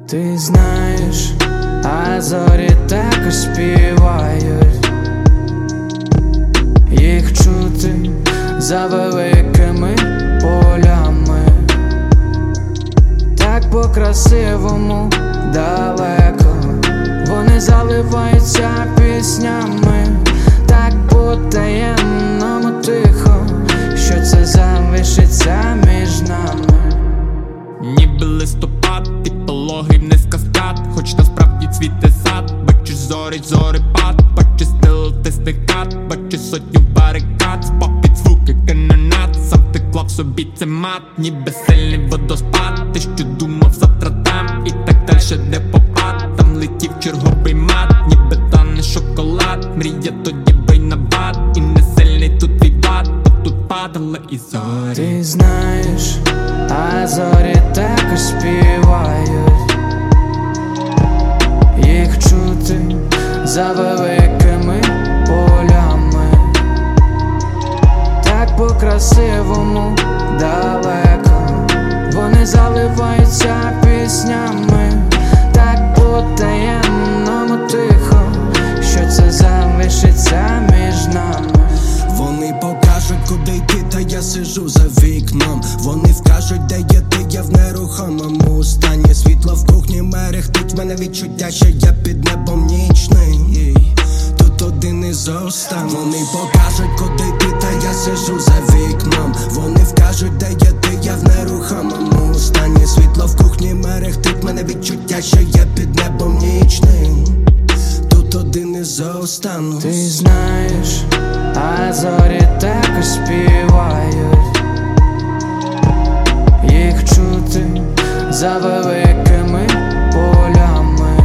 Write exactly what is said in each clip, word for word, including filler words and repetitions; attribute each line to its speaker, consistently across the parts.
Speaker 1: Ти знаєш, а зорі також співають, їх чути за великими полями, так по-красивому далеко, вони заливаються піснями, так по-таємному тихо, що це залишиться між нами.
Speaker 2: Ніби листопад, і пологий вниз каскад, хоч насправді цвіте сад. Бачиш зорі, зорепад, бачиш стил, ти стикат, бачиш сотню барикад, попід звуки канонат, сам ти клав собі це мат, ніби сильний водоспад. Ти що думав завтра там, і так дальше де попад, там летів черговий мат, ніби тане шоколад. Мрія тоді бий на бат, і не сильний тут твій бат, бо тут падали і зорі.
Speaker 1: Ти знаєш, а зорі також співають, їх чути за великими полями, так по-красивому далеко, вони заливаються піснями, так по-таємному тихо, що це залишиться між нами.
Speaker 3: Вони покажуть, куди йти, та я сижу за вікном. Вони вкажуть, де є ти, я в нерухомому стані. Світло в кухні мерехтить, в мене відчуття, що я під небом нічний. Тут один із останніх. Вони покажуть, куди йти, та я сижу за вікном. Вони вкажуть, де є ти, я в нерухомому стані. Світло в кухні мерехтить, в мене відчуття, що я під небом нічний. Тут один із останніх.
Speaker 1: Ти знаєш, а зорі також співають, їх чути за великими полями,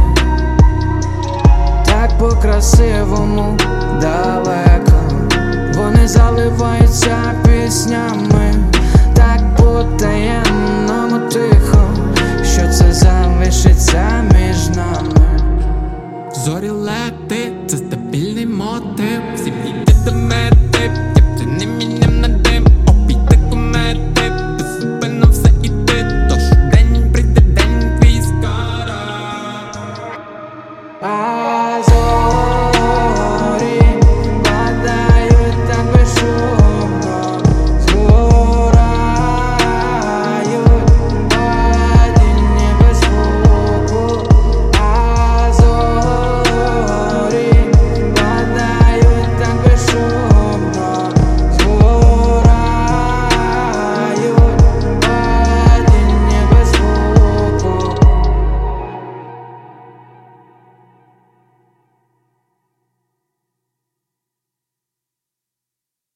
Speaker 1: так по-красивому далеко, вони заливаються піснями, так по-таємному тихо, що це залишиться між нами.
Speaker 2: Зорі лети, це стабільний мотив, всі йде до мети, я б це не міняв на дим. Обійти комети, беззупинно все іде, тож день прийде, день твій скоро.